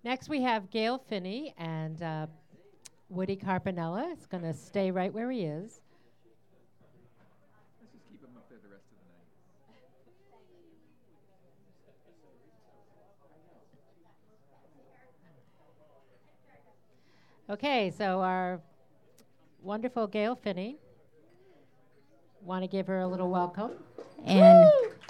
Next, we have Gail Finney and Woody Carpinella. It's going to stay right where he is. Let's just keep him up there the rest of the night. Okay, so our wonderful Gail Finney. Want to give her a little welcome? And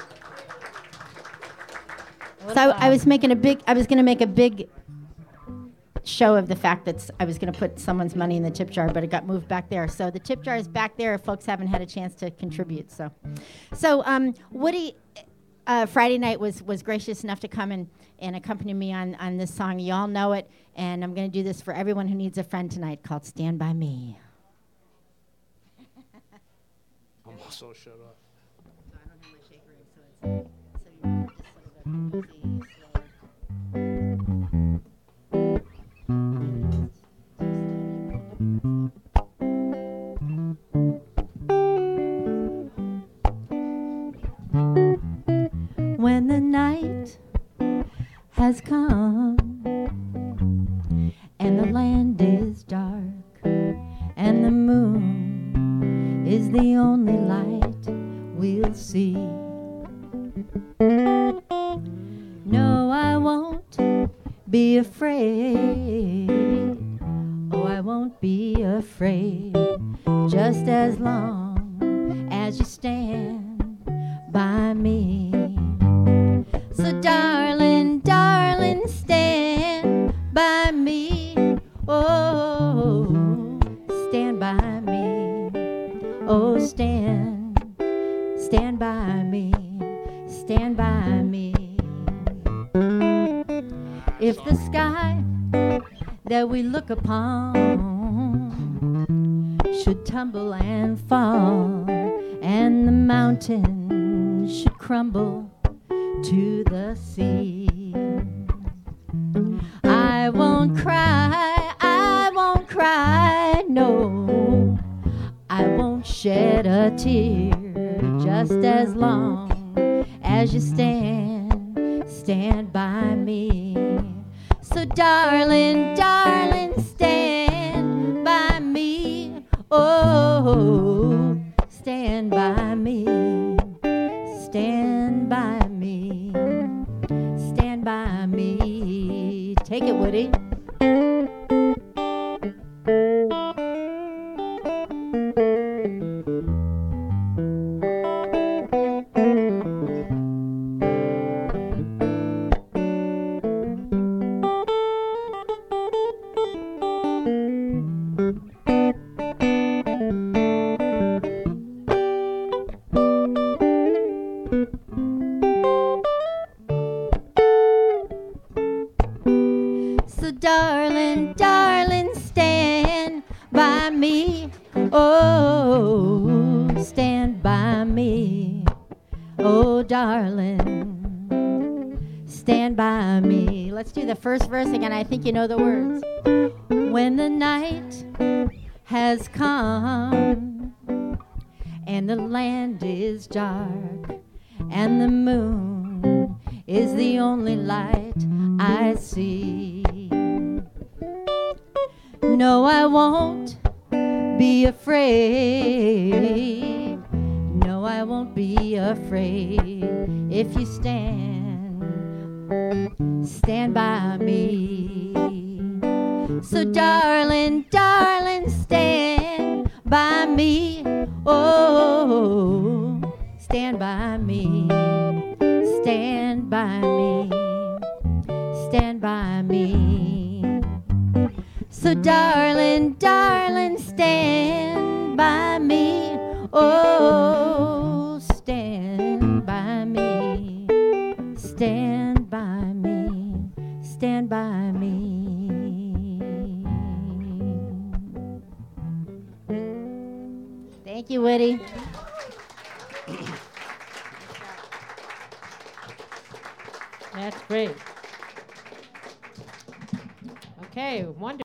so I was going to make a big show of the fact that I was going to put someone's money in the tip jar, but it got moved back there. So the tip jar is back there if folks haven't had a chance to contribute. So Woody Friday night was gracious enough to come and accompany me on this song. You all know it, and I'm going to do this for everyone who needs a friend tonight, called Stand By Me. I'm also shut up. So I don't have my shaker, so you want to just sort of easy, When the night has come and the land is dark and the moon is the only light we'll see. No, I won't be afraid. Oh, I won't be afraid. Just as long as you stand by me. So darling, darling, stand by me. Oh, stand by me. Oh, stand by me. Stand by me. If the sky that we look upon should tumble and fall, and the mountains should crumble to the sea, I won't cry, no, I won't shed a tear, just as long as you stand by me. So darling, darling, stand by me. Oh, stand by me. Stand by me. Stand by me. Take it, Woody. So darling, darling, stand by me. Oh, stand by me. Oh, darling, stand by me. Let's do the first verse again. I think you know the words. When the night has come and the land is dark and the moon is the only light I see, no, I won't be afraid. No, I won't be afraid if you stand by me. So darling, darling, stand by me. Oh, stand by me. Stand by me. Stand by me. So darling, darling, stand by me. Oh, stand by me. Stand by me. Stand by me. Thank you, Woody. That's great. Okay, wonderful.